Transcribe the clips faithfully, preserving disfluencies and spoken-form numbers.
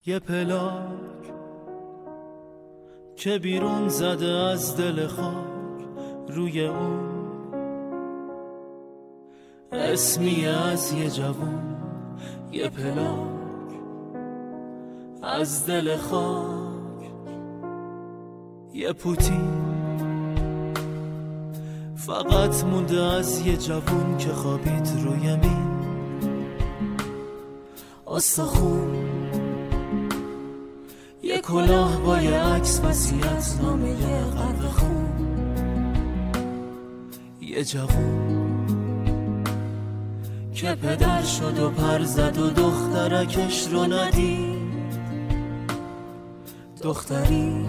یه پلاک که بیرون زده از دل خاک، روی اون اسمی از یه جوون. یه پلاک از دل خاک، یه پوتی فقط مونده از یه جوون که خوابید روی مین آستخون. یه کلاه با یه عکس وصیت نامه غرق خون. یه جوون که پدر شد و پر زد و دخترکش رو ندید. دختری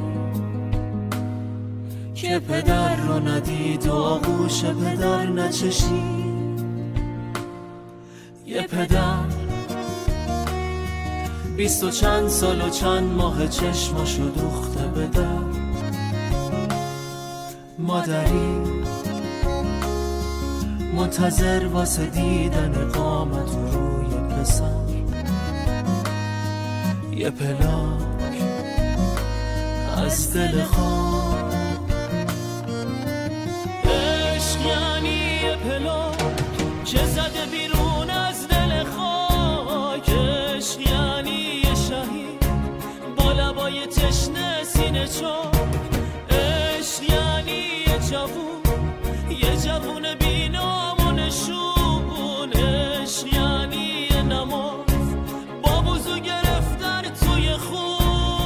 که پدر رو ندید و آغوش پدر نچشید. یه پدر بیست و چند سال و چند ماه چشماشو دوخته به در. مادری منتظر واسه دیدن قامت روی پسر. یه پلاک از دل خاک. عشق یعنی یه پلاک که زده بیرون از دل خاک. عشق یعنی یه شهید با لبای تشنه سینه چاک. عشق یعنی یه جوون، یه جوون بینامونشون. عشق یعنی یه نماز با وضو گرفتن توی خون.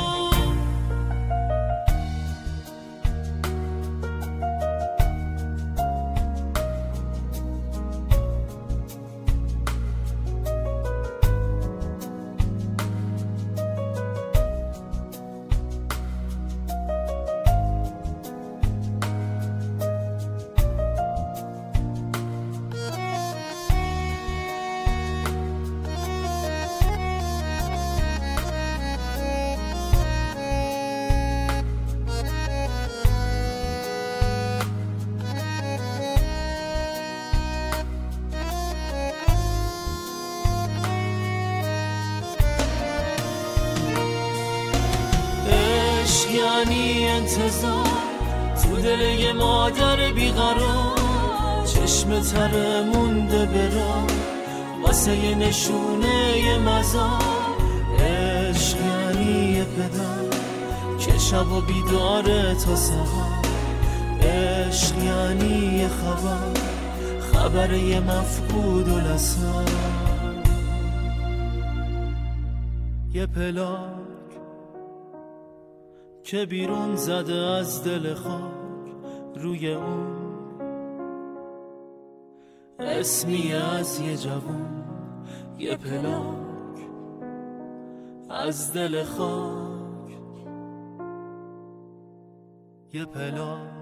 یعنی انتظار تو دل یه مادر بیقرار. چشم تره مونده برا واسه یه نشونه یه مزار. عشق یعنی یه پدر که شب و بیداره تا سحر. عشق یعنی یه خبر، خبر یه مفقود و لسر. یه پلاک که بیرون زده از دل خاک، روی اون اسمی از یه جوون. یه پلاک از دل خاک. یه پلاک